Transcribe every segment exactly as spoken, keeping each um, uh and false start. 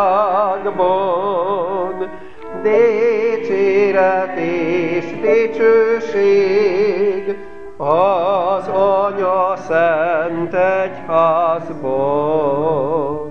mennyországban, dicséret és dicsőség az Anya szent egyházban.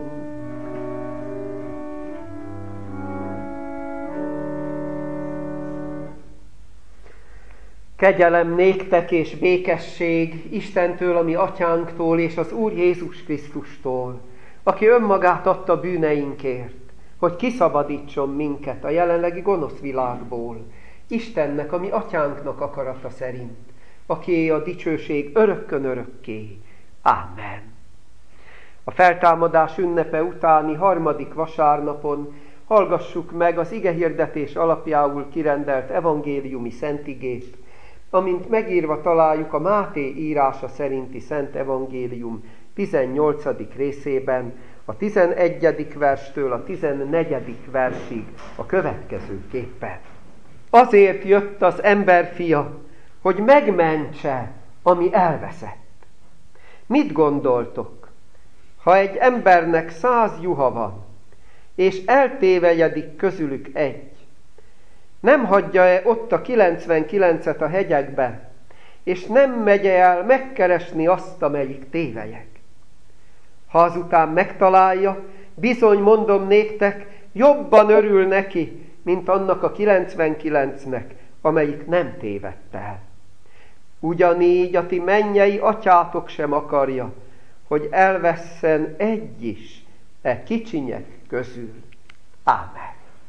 Kegyelem néktek és békesség Istentől, a mi atyánktól és az Úr Jézus Krisztustól, aki önmagát adta bűneinkért, hogy kiszabadítson minket a jelenlegi gonosz világból, Istennek, a mi atyánknak akarata szerint, akié a dicsőség örökkön örökké. Ámen. A feltámadás ünnepe utáni harmadik vasárnapon hallgassuk meg az igehirdetés alapjául kirendelt evangéliumi szentigét, amint megírva találjuk a Máté írása szerinti Szent Evangélium tizennyolcadik részében, a tizenegyedik verstől a tizennegyedik versig a következőképpen. Azért jött az emberfia, hogy megmentse, ami elveszett. Mit gondoltok, ha egy embernek száz juha van, és eltévejedik közülük egy, nem hagyja-e ott a kilencvenkilencet a hegyekben, és nem megy el megkeresni azt, amelyik tévelyek? Ha azután megtalálja, bizony mondom néktek, jobban örül neki, mint annak a kilencvenkilencnek, amelyik nem tévedt el. Ugyanígy a ti mennyei atyátok sem akarja, hogy elvesszen egy is e kicsinyek közül. Ámen.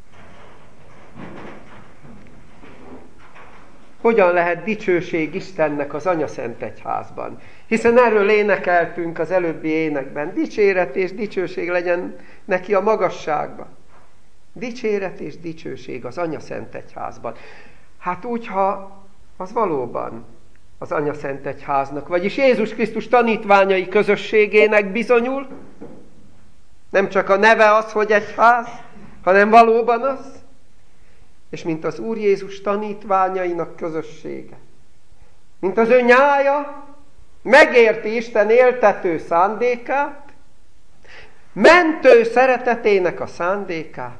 Hogyan lehet dicsőség Istennek az Anya Szent Egyházban? Hiszen erről énekeltünk az előbbi énekben. Dicséret és dicsőség legyen neki a magasságban. Dicséret és dicsőség az Anya Szent Egyházban. Hát úgy, ha az valóban az Anya Szent Egyháznak, vagyis Jézus Krisztus tanítványai közösségének bizonyul, nem csak a neve az, hogy egyház, hanem valóban az, és mint az Úr Jézus tanítványainak közössége, mint az ő nyája, megérti Isten éltető szándékát, mentő szeretetének a szándékát,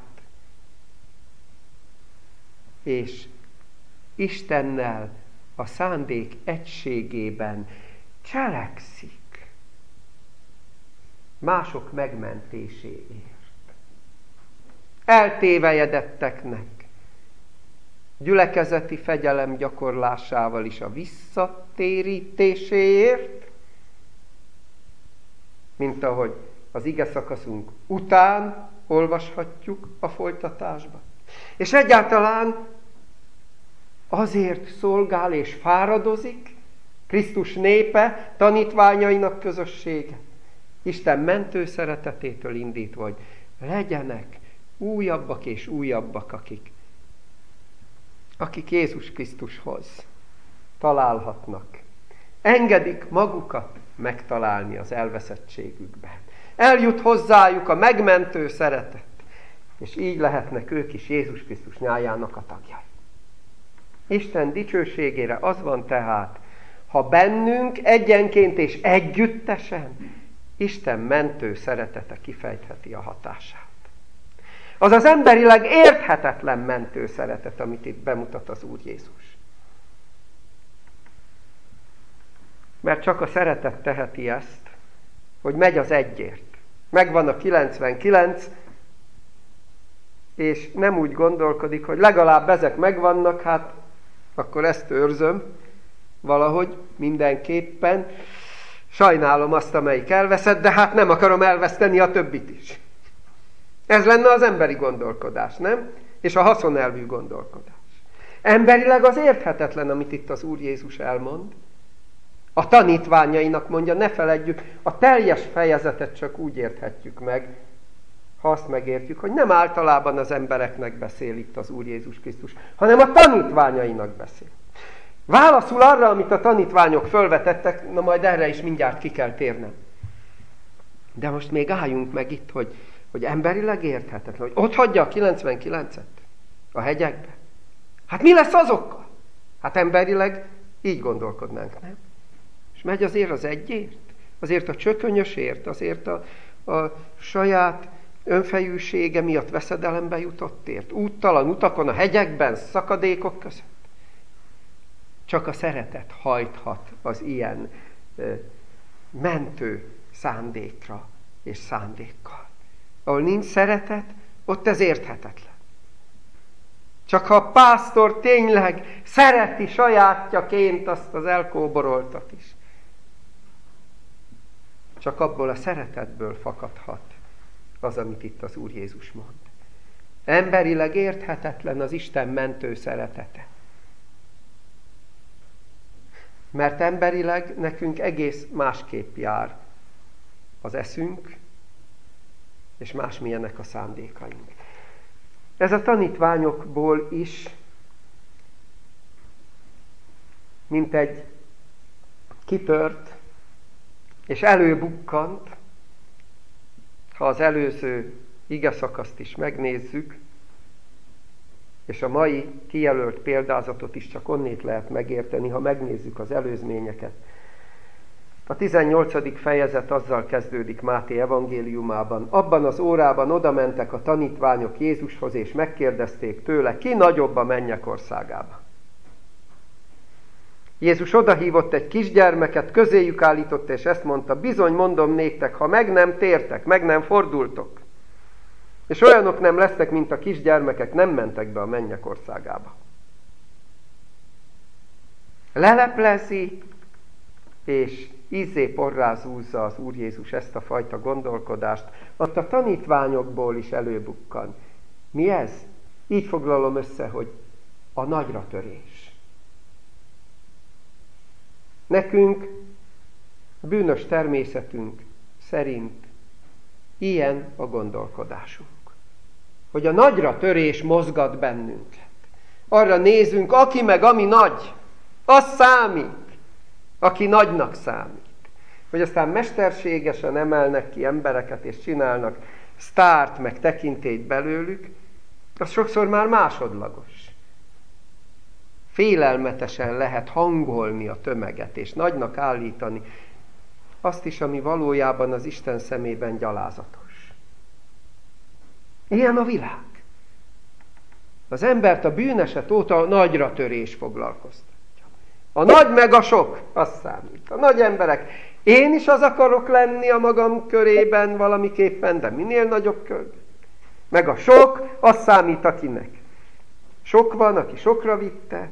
és Istennel a szándék egységében cselekszik mások megmentéséért. Eltévejedetteknek gyülekezeti fegyelem gyakorlásával is a visszatérítéséért, mint ahogy az ige szakaszunk után olvashatjuk a folytatásban. És egyáltalán azért szolgál és fáradozik Krisztus népe, tanítványainak közössége, Isten mentő szeretetétől indítva, hogy legyenek újabbak és újabbak, akik, akik Jézus Krisztushoz találhatnak. Engedik magukat megtalálni az elveszettségükben. Eljut hozzájuk a megmentő szeretet, és így lehetnek ők is Jézus Krisztus nyájának a tagjai. Isten dicsőségére az van tehát, ha bennünk egyenként és együttesen Isten mentő szeretete kifejtheti a hatását. Az az emberileg érthetetlen mentő szeretet, amit itt bemutat az Úr Jézus. Mert csak a szeretet teheti ezt, hogy megy az egyért. Megvan a kilencvenkilenc, és nem úgy gondolkodik, hogy legalább ezek megvannak, hát akkor ezt őrzöm valahogy mindenképpen. Sajnálom azt, amelyik elveszett, de hát nem akarom elveszteni a többit is. Ez lenne az emberi gondolkodás, nem? És a haszonelvű gondolkodás. Emberileg az érthetetlen, amit itt az Úr Jézus elmond. A tanítványainak mondja, ne feledjük, a teljes fejezetet csak úgy érthetjük meg, ha azt megértjük, hogy nem általában az embereknek beszél itt az Úr Jézus Krisztus, hanem a tanítványainak beszél. Válaszul arra, amit a tanítványok fölvetettek, na majd erre is mindjárt ki kell térnem. De most még álljunk meg itt, hogy, hogy emberileg érthetetlen, hogy ott hagyja a kilencvenkilencet a hegyekbe. Hát mi lesz azokkal? Hát emberileg így gondolkodnánk, nem? És megy azért az egyért, azért a csökönyösért, azért a, a saját önfejűsége miatt veszedelembe jutottért, úttalan utakon, a hegyekben, szakadékok között. Csak a szeretet hajthat az ilyen ö, mentő szándékra és szándékkal. Ahol nincs szeretet, ott ez érthetetlen. Csak ha a pásztor tényleg szereti sajátjaként azt az elkóboroltat is, csak abból a szeretetből fakadhat az, amit itt az Úr Jézus mond. Emberileg érthetetlen az Isten mentő szeretete. Mert emberileg nekünk egész másképp jár az eszünk, és másmilyenek a szándékaink. Ez a tanítványokból is, mint egy kitört, és előbukkant, ha az előző igeszakaszt is megnézzük, és a mai kijelölt példázatot is csak onnét lehet megérteni, ha megnézzük az előzményeket. A tizennyolcadik fejezet azzal kezdődik Máté evangéliumában. Abban az órában odamentek a tanítványok Jézushoz, és megkérdezték tőle, ki nagyobb a mennyek országában. Jézus odahívott egy kisgyermeket, közéjük állította, és ezt mondta, bizony mondom néktek, ha meg nem tértek, meg nem fordultok, és olyanok nem lesznek, mint a kisgyermekek, nem mentek be a mennyek országába. Leleplezi, és ízzé porrázúzza az Úr Jézus ezt a fajta gondolkodást, ott a tanítványokból is előbukkan. Mi ez? Így foglalom össze, hogy a nagyra törés. Nekünk, bűnös természetünk szerint ilyen a gondolkodásunk. Hogy a nagyra törés mozgat bennünket. Arra nézünk, aki meg ami nagy, az számít. Aki nagynak számít. Hogy aztán mesterségesen emelnek ki embereket, és csinálnak sztárt, meg tekintélyt belőlük, az sokszor már másodlagos. Félelmetesen lehet hangolni a tömeget, és nagynak állítani azt is, ami valójában az Isten szemében gyalázatos. Ilyen a világ. Az embert a bűneset óta a nagyra törés foglalkoztatja. A nagy meg a sok, az számít. A nagy emberek. Én is az akarok lenni a magam körében valamiképpen, de minél nagyobb körben. Meg a sok, az számít akinek. Sok van, aki sokra vitte.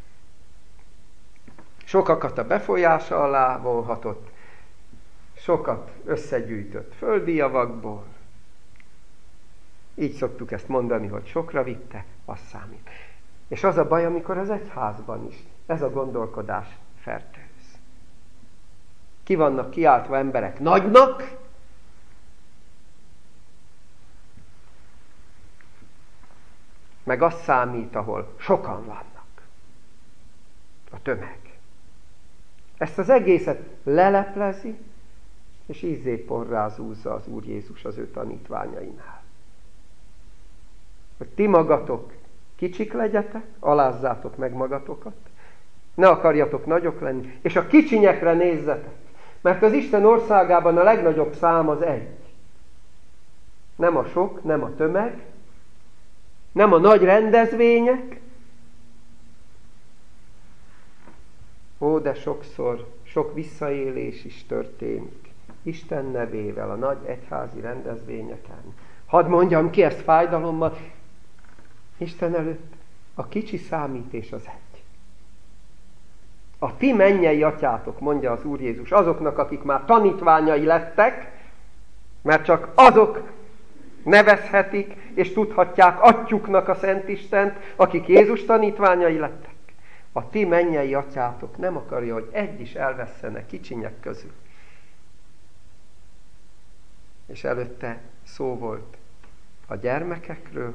Sokakat a befolyása alá vonhatott. Sokat összegyűjtött földi javakból. Így szoktuk ezt mondani, hogy sokra vitte, az számít. És az a baj, amikor az egyházban is ez a gondolkodás fertőz. Ki vannak kiáltva emberek nagynak, meg az számít, ahol sokan vannak. A tömeg. Ezt az egészet leleplezi, és ízzé porrázúzza az Úr Jézus az ő tanítványainál. Hogy ti magatok kicsik legyetek, alázzátok meg magatokat, ne akarjatok nagyok lenni, és a kicsinyekre nézzetek, mert az Isten országában a legnagyobb szám az egy. Nem a sok, nem a tömeg, nem a nagy rendezvények. Ó, de sokszor sok visszaélés is történik Isten nevével a nagy egyházi rendezvényeken. Hadd mondjam ki ezt fájdalommal, Isten előtt a kicsi számít és az egy. A ti mennyei atyátok, mondja az Úr Jézus, azoknak, akik már tanítványai lettek, mert csak azok nevezhetik és tudhatják atyuknak a Szent Istent, akik Jézus tanítványai lettek. A ti mennyei atyátok nem akarja, hogy egy is elvesszenek kicsinyek közül. És előtte szó volt a gyermekekről,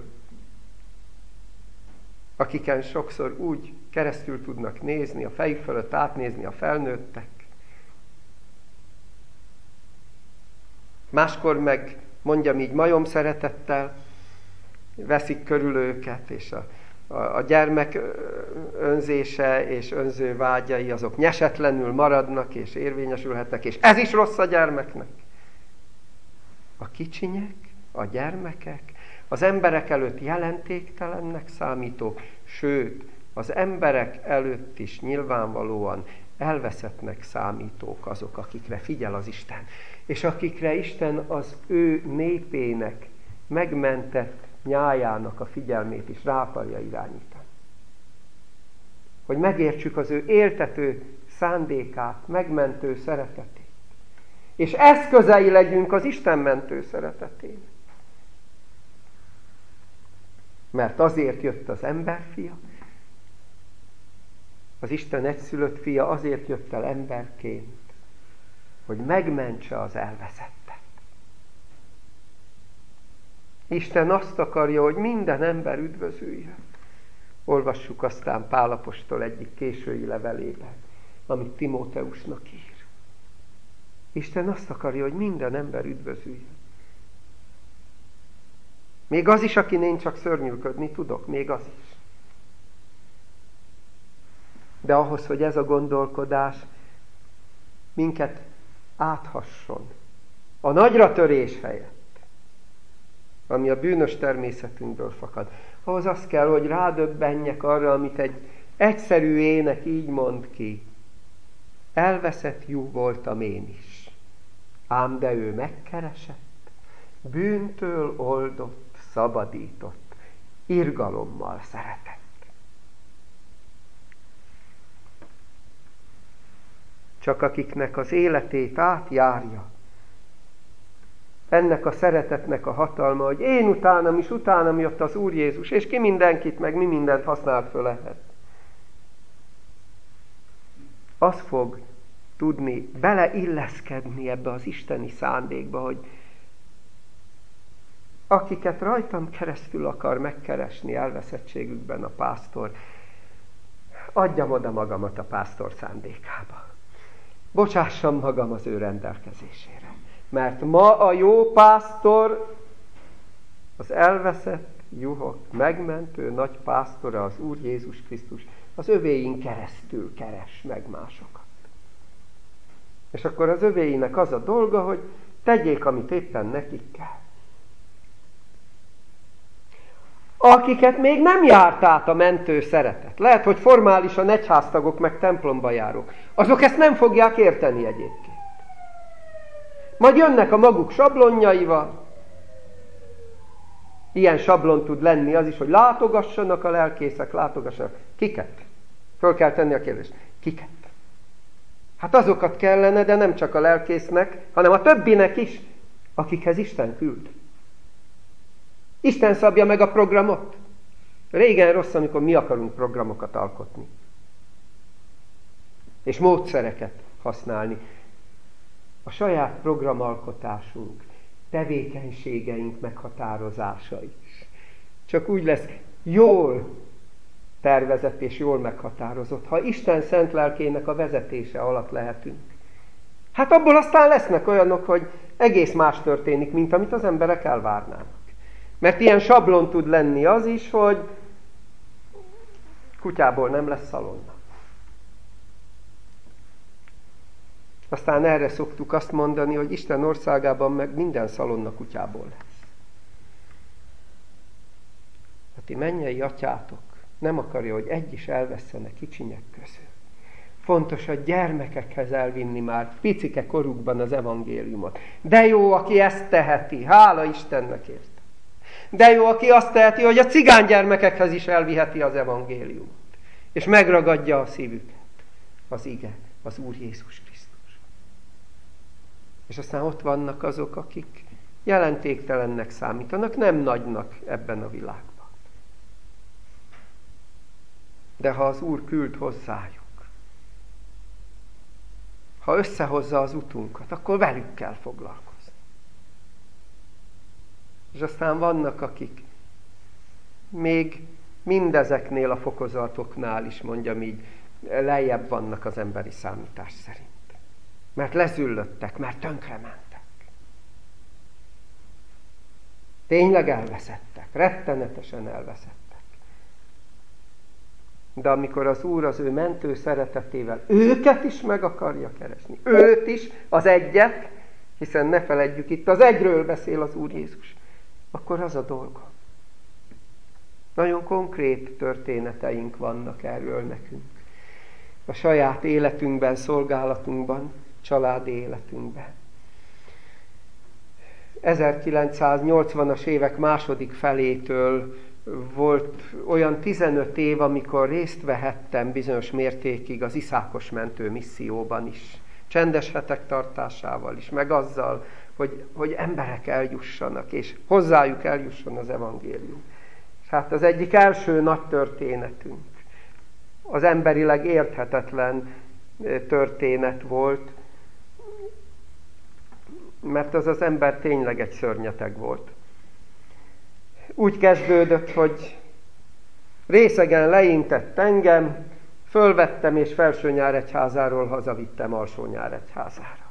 akiken sokszor úgy keresztül tudnak nézni, a fejük fölött átnézni a felnőttek. Máskor meg, mondjam így, majom szeretettel veszik körül őket, és a, a, a gyermek önzése és önző vágyai azok nyesetlenül maradnak és érvényesülhetnek, és ez is rossz a gyermeknek. A kicsinyek, a gyermekek, az emberek előtt jelentéktelennek számítók, sőt, az emberek előtt is nyilvánvalóan elveszettnek számítók azok, akikre figyel az Isten, és akikre Isten az ő népének megmentett nyájának a figyelmét is rá akarja irányítani. Hogy megértsük az ő éltető szándékát, megmentő szeretetét, és eszközei legyünk az Isten mentő szeretetének. Mert azért jött az emberfia, az Isten egyszülött fia azért jött el emberként, hogy megmentse az elveszettet. Isten azt akarja, hogy minden ember üdvözüljön. Olvassuk aztán Pál apostol egyik késői levelében, amit Timóteusnak ír. Isten azt akarja, hogy minden ember üdvözüljön. Még az is, akin én csak szörnyűködni tudok, még az is. De ahhoz, hogy ez a gondolkodás minket áthasson, a nagyra törés helyett, ami a bűnös természetünkből fakad, ahhoz az kell, hogy rádöbbenjek arra, amit egy egyszerű ének így mond ki. Elveszett jú voltam én is, ám de ő megkeresett, bűntől oldott, szabadított, irgalommal szeretett. Csak akiknek az életét átjárja ennek a szeretetnek a hatalma, hogy én utánam is, utánam jött az Úr Jézus, és ki mindenkit, meg mi mindent használt föl ehhez. Az fog tudni beleilleszkedni ebbe az isteni szándékba, hogy akiket rajtam keresztül akar megkeresni elveszettségükben a pásztor, adjam oda magamat a pásztor szándékába. Bocsássam magam az ő rendelkezésére. Mert ma a jó pásztor, az elveszett juhok megmentő nagy pásztora, az Úr Jézus Krisztus, az övéin keresztül keres meg másokat. És akkor az övéinek az a dolga, hogy tegyék, amit éppen nekik kell. Akiket még nem járt át a mentő szeretet, lehet, hogy formálisan egyháztagok meg templomba járok, azok ezt nem fogják érteni egyébként. Majd jönnek a maguk sablonjaival. Ilyen sablon tud lenni az is, hogy látogassanak a lelkészek, látogassanak. Kiket? Föl kell tenni a kérdést. Kiket? Hát azokat kellene, de nem csak a lelkésznek, hanem a többinek is, akikhez Isten küld. Isten szabja meg a programot. Régen rossz, amikor mi akarunk programokat alkotni. És módszereket használni. A saját programalkotásunk, tevékenységeink meghatározása is csak úgy lesz jól tervezett és jól meghatározott, ha Isten szent lelkének a vezetése alatt lehetünk. Hát abból aztán lesznek olyanok, hogy egész más történik, mint amit az emberek elvárnának. Mert ilyen sablon tud lenni az is, hogy kutyából nem lesz szalonna. Aztán erre szoktuk azt mondani, hogy Isten országában meg minden szalonna kutyából lesz. A ti mennyei atyátok nem akarja, hogy egy is elvesszenek kicsinyek közül. Fontos a gyermekekhez elvinni már picike korukban az evangéliumot. De jó, aki ezt teheti, hála Istennek érte. De jó, aki azt teheti, hogy a cigány gyermekekhez is elviheti az evangéliumot. És megragadja a szívüket. Az ige, az Úr Jézus Krisztus. És aztán ott vannak azok, akik jelentéktelennek számítanak, nem nagynak ebben a világban. De ha az Úr küld hozzájuk, ha összehozza az utunkat, akkor velük kell foglalkozni. És aztán vannak, akik még mindezeknél a fokozatoknál is, mondjam így, lejjebb vannak az emberi számítás szerint. Mert lezüllöttek, mert tönkrementek. Tényleg elveszettek, rettenetesen elveszettek. De amikor az Úr az ő mentő szeretetével őket is meg akarja keresni, őt is, az egyet, hiszen ne feledjük, itt az egyről beszél az Úr Jézus, akkor az a dolga. Nagyon konkrét történeteink vannak erről nekünk. A saját életünkben, szolgálatunkban, családi életünkben. ezerkilencszáznyolcvanas évek második felétől volt olyan tizenöt év, amikor részt vehettem bizonyos mértékig az Iszákos mentő misszióban is. Csendes hetek tartásával is, meg azzal, hogy, hogy emberek eljussanak, és hozzájuk eljusson az evangélium. És hát az egyik első nagy történetünk, az emberileg érthetetlen történet volt, mert az az ember tényleg egy szörnyeteg volt. Úgy kezdődött, hogy részegen leintett engem, fölvettem és Felsőnyáregyházáról hazavittem Alsónyáregyházára.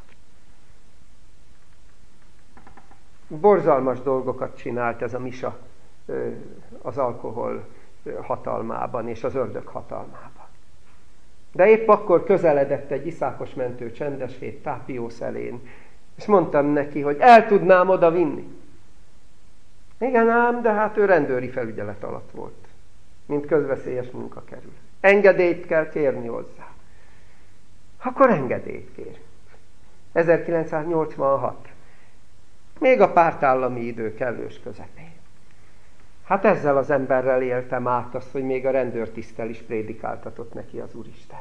Borzalmas dolgokat csinált ez a Misa az alkohol hatalmában és az ördög hatalmában. De épp akkor közeledett egy iszákos mentő csendes hét Tápiószelén, és mondtam neki, hogy el tudnám oda vinni. Igen ám, de hát ő rendőri felügyelet alatt volt, mint közveszélyes munkakerül. Engedélyt kell kérni hozzá. Akkor engedélyt kérünk. ezerkilencszáznyolcvanhat. Még a pártállami idő kellős közepén. Hát ezzel az emberrel éltem át azt, hogy még a rendőrtisztel is prédikáltatott neki az Úristen.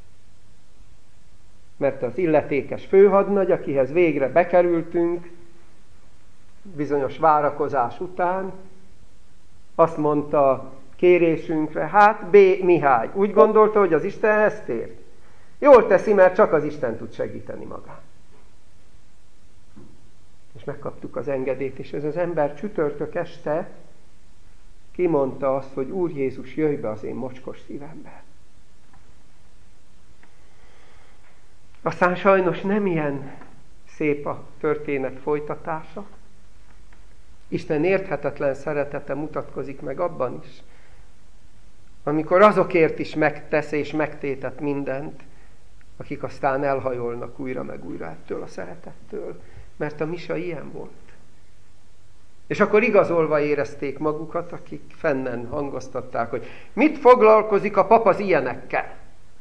Mert az illetékes főhadnagy, akihez végre bekerültünk, bizonyos várakozás után, azt mondta kérésünkre, hát B. Mihály úgy gondolta, hogy az Istenhez tér. Jól teszi, mert csak az Isten tud segíteni magát. És megkaptuk az engedélyt, és ez az ember csütörtök este kimondta azt, hogy Úr Jézus, jöjj be az én mocskos szívembe. Aztán sajnos nem ilyen szép a történet folytatása. Isten érthetetlen szeretete mutatkozik meg abban is, amikor azokért is megtesz és megtétet mindent, akik aztán elhajolnak újra meg újra ettől a szeretettől, mert a Misa ilyen volt. És akkor igazolva érezték magukat, akik fennen hangoztatták, hogy mit foglalkozik a pap az ilyenekkel?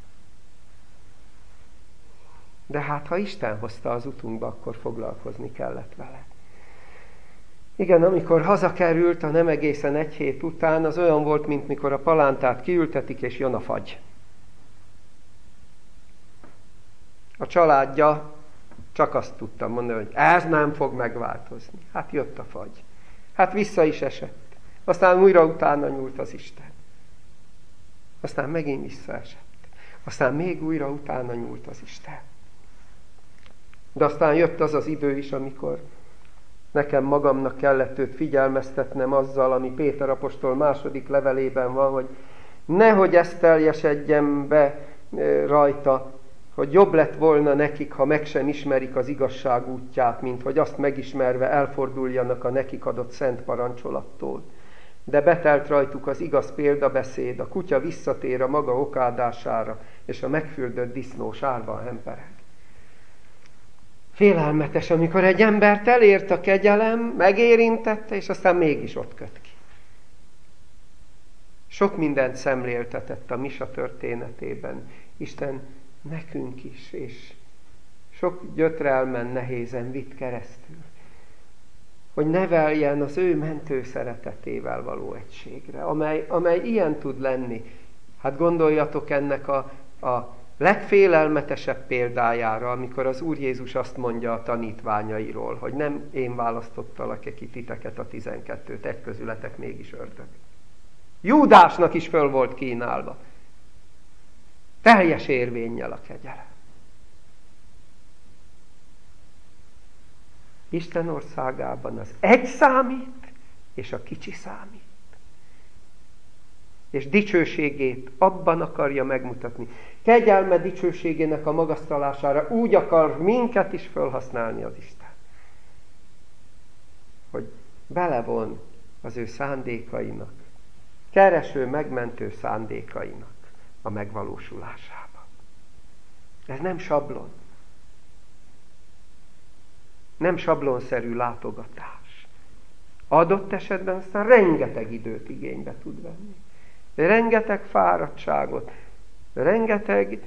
De hát, ha Isten hozta az utunkba, akkor foglalkozni kellett vele. Igen, amikor hazakerült a nem egészen egy hét után, az olyan volt, mint mikor a palántát kiültetik, és jön a fagy. A családja csak azt tudta mondani, hogy ez nem fog megváltozni. Hát jött a fagy. Hát vissza is esett. Aztán újra utána nyúlt az Isten. Aztán megint visszaesett. Aztán még újra utána nyúlt az Isten. De aztán jött az az idő is, amikor nekem magamnak kellett őt figyelmeztetnem azzal, ami Péter apostol második levelében van, hogy nehogy ezt teljesedjen be rajta, hogy jobb lett volna nekik, ha meg sem ismerik az igazság útját, mint hogy azt megismerve elforduljanak a nekik adott szent parancsolattól. De betelt rajtuk az igaz példabeszéd, a kutya visszatér a maga okádására, és a megfürdött disznó sárban hempereg. Félelmetes, amikor egy embert elért a kegyelem, megérintette, és aztán mégis ott köt ki. Sok mindent szemléltetett a Misa történetében Isten nekünk is, és sok gyötrelmen, nehézen vitt keresztül, hogy neveljen az ő mentő szeretetével való egységre, amely, amely ilyen tud lenni. Hát gondoljatok ennek a, a legfélelmetesebb példájára, amikor az Úr Jézus azt mondja a tanítványairól, hogy nem én választottalak-e ki titeket a tizenkettőt, egy közületek mégis ördög. Júdásnak is föl volt kínálva. Teljes érvénnyel a kegyelem. Isten országában az egy számít, és a kicsi számít. És dicsőségét abban akarja megmutatni. Kegyelme dicsőségének a magasztalására úgy akar minket is felhasználni az Isten. Hogy belevon az ő szándékainak, kereső, megmentő szándékainak a megvalósulásába. Ez nem sablon. Nem sablonszerű látogatás, Adott esetben aztán rengeteg időt igénybe tud venni. Rengeteg fáradtságot, rengeteg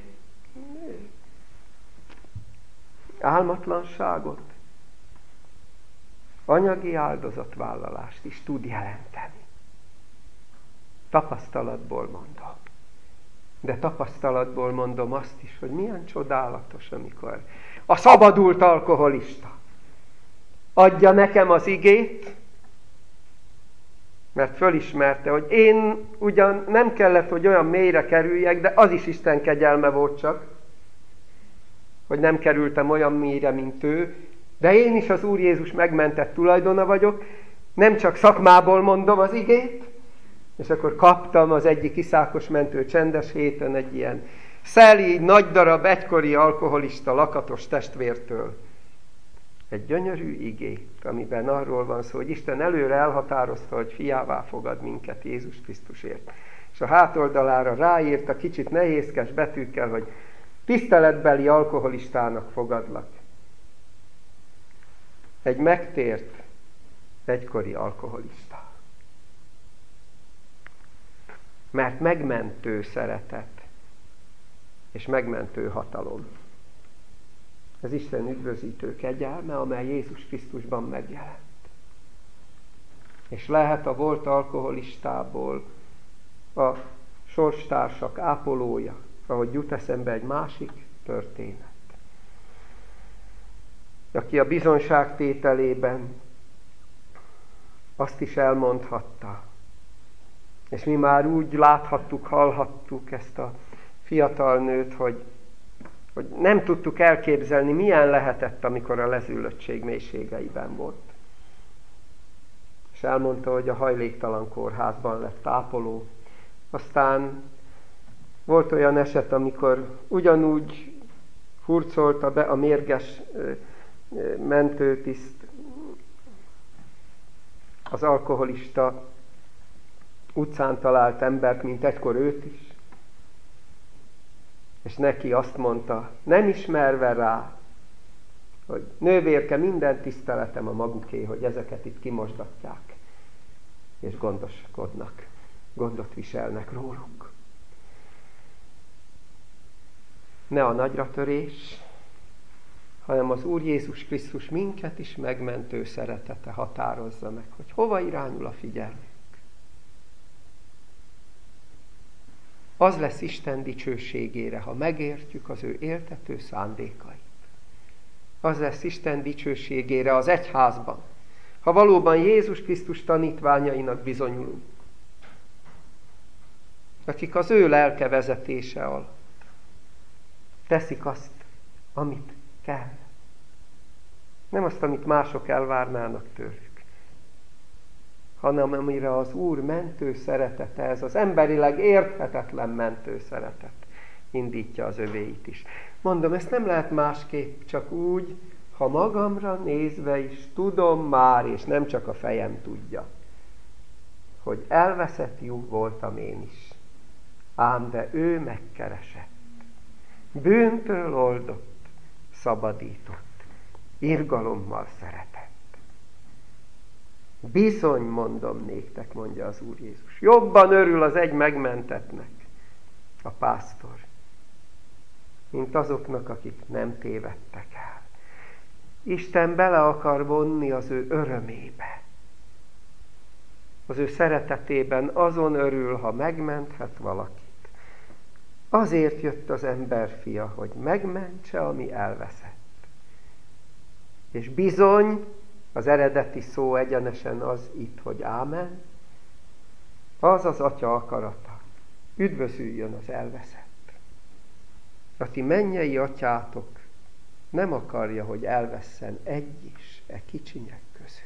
álmatlanságot, anyagi áldozatvállalást is tud jelenteni. Tapasztalatból mondom. De tapasztalatból mondom azt is, hogy milyen csodálatos, amikor a szabadult alkoholista adja nekem az igét, mert fölismerte, hogy én ugyan nem kellett, hogy olyan mélyre kerüljek, de az is Isten kegyelme volt csak, hogy nem kerültem olyan mélyre, mint ő, de én is az Úr Jézus megmentett tulajdona vagyok, nem csak szakmából mondom az igét, és akkor kaptam az egyik iszákos mentő csendes héten egy ilyen szeli, nagy darab, egykori alkoholista, lakatos testvértől egy gyönyörű igét, amiben arról van szó, hogy Isten előre elhatározta, hogy fiává fogad minket Jézus Krisztusért. És a hátoldalára ráírta kicsit nehézkes betűkkel, hogy tiszteletbeli alkoholistának fogadlak. Egy megtért, egykori alkoholista. Mert megmentő szeretet és megmentő hatalom. Ez Isten üdvözítő kegyelme, amely Jézus Krisztusban megjelent. És lehet a volt alkoholistából a sorstársak ápolója, ahogy jut eszembe egy másik történet. Aki a bizonságtételében azt is elmondhatta, és mi már úgy láthattuk, hallhattuk ezt a fiatal nőt, hogy, hogy nem tudtuk elképzelni, milyen lehetett, amikor a lezüllöttség mélységeiben volt. És elmondta, hogy a hajléktalan kórházban lett ápoló. Aztán volt olyan eset, amikor ugyanúgy hurcolta be a mérges mentőtiszt az alkoholista utcán talált embert, mint egykor őt is. És neki azt mondta, nem ismerve rá, hogy nővérke, minden tiszteletem a maguké, hogy ezeket itt kimosdatják, és gondoskodnak, gondot viselnek róluk. Ne a nagyra törés, hanem az Úr Jézus Krisztus minket is megmentő szeretete határozza meg, hogy hova irányul a figyelmünk. Az lesz Isten dicsőségére, ha megértjük az ő éltető szándékait. Az lesz Isten dicsőségére az egyházban, ha valóban Jézus Krisztus tanítványainak bizonyulunk, akik az ő lelke vezetése alatt teszik azt, amit kell. Nem azt, amit mások elvárnának tőlük, hanem amire az Úr mentő szeretete, ez az emberileg érthetetlen mentő szeretet indítja az övéit is. Mondom, ezt nem lehet másképp, csak úgy, ha magamra nézve is tudom már, és nem csak a fejem tudja, hogy elveszett lyuk voltam én is, ám de ő megkeresett, bűntől oldott, szabadított, irgalommal szeretett. Bizony, mondom néktek, mondja az Úr Jézus, jobban örül az egy megmentettnek, a pásztor, mint azoknak, akik nem tévedtek el. Isten bele akar vonni az ő örömébe. Az ő szeretetében azon örül, ha megmenthet valakit. Azért jött az emberfia, hogy megmentse, ami elveszett. És bizony, az eredeti szó egyenesen az itt, hogy ámen, az az Atya akarata. Üdvözüljön az elveszett. A ti mennyei atyátok nem akarja, hogy elvesszen egy is e kicsinyek közül.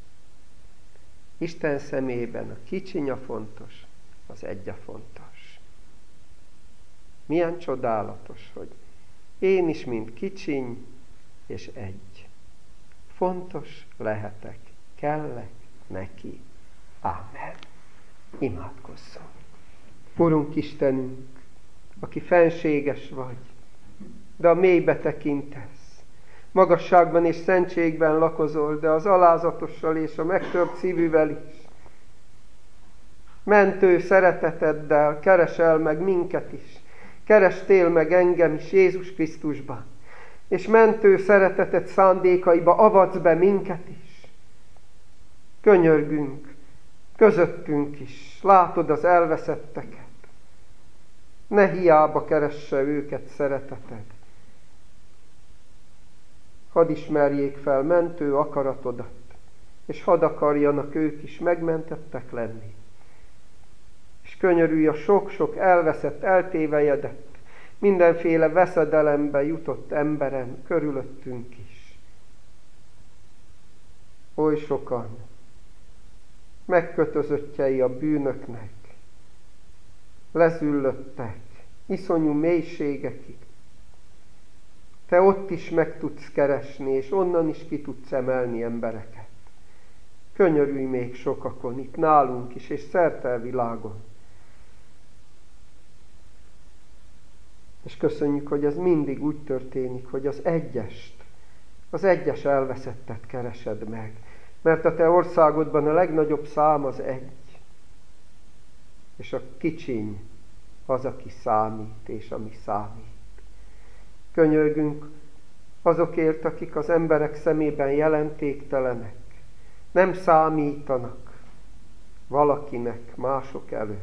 Isten szemében a kicsiny a fontos, az egy a fontos. Milyen csodálatos, hogy én is, mint kicsiny és egy. Fontos lehetek, kellek neki. Ámen. Imádkozzunk. Urunk Istenünk, aki fenséges vagy, de a mélybe tekintesz, magasságban és szentségben lakozol, de az alázatossal és a megtört szívűvel is. Mentő szereteteddel keresel meg minket is, kerestél meg engem is Jézus Krisztusban, és mentő szereteted szándékaiba avatsz be minket is. Könyörgünk, közöttünk is, látod az elveszetteket. Ne hiába keresse őket szereteted. Hadd ismerjék fel mentő akaratodat, és hadd akarjanak ők is megmentettek lenni. És könyörülj a sok-sok elveszett, eltévejedett, mindenféle veszedelembe jutott emberen körülöttünk is. Oly sokan megkötözöttjei a bűnöknek, lezüllöttek iszonyú mélységekig. Te ott is meg tudsz keresni, és onnan is ki tudsz emelni embereket. Könyörülj még sokakon, itt nálunk is, és szerte a világon. És köszönjük, hogy ez mindig úgy történik, hogy az egyest, az egyes elveszettet keresed meg. Mert a te országodban a legnagyobb szám az egy. És a kicsiny az, aki számít, és ami számít. Könyörgünk azokért, akik az emberek szemében jelentéktelenek, nem számítanak valakinek mások előtt.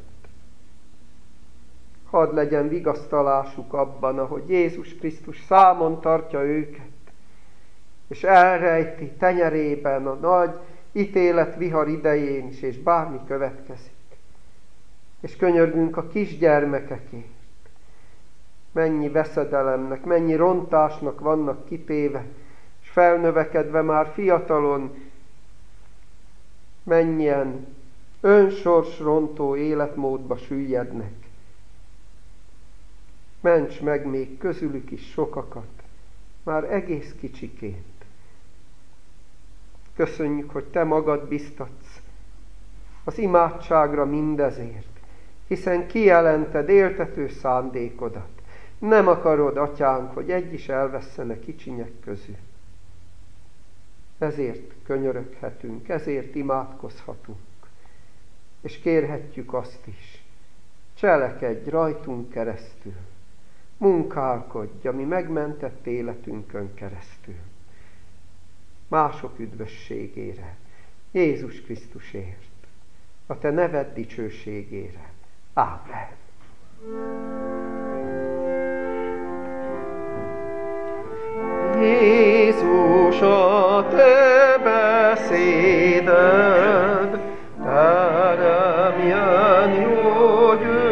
Hadd legyen vigasztalásuk abban, ahogy Jézus Krisztus számon tartja őket, és elrejti tenyerében a nagy ítélet vihar idején is, és bármi következik. És könyörgünk a kisgyermekekért. Mennyi veszedelemnek, mennyi rontásnak vannak kitéve, és felnövekedve már fiatalon, mennyien önsorsrontó életmódba süllyednek. Ments meg még közülük is sokakat, már egész kicsiként. Köszönjük, hogy te magad biztatsz az imádságra mindezért, hiszen kijelented éltető szándékodat. Nem akarod, Atyánk, hogy egy is elvesszen kicsinyek közül. Ezért könyöröghetünk, ezért imádkozhatunk, és kérhetjük azt is. Cselekedj rajtunk keresztül, munkálkodj a mi megmentett életünkön keresztül. Mások üdvösségére, Jézus Krisztusért, a te neved dicsőségére. Ámen. Jézus, a te beszéded teremjen jó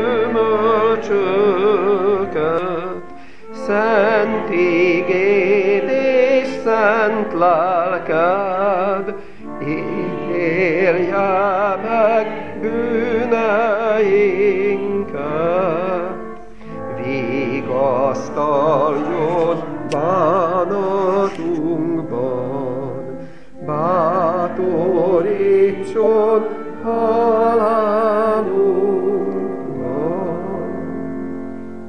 gyümölcsöket, szent igéd és szent lelked ítélje meg bűneinket, vigasztaljon bánatunkban, bátorítson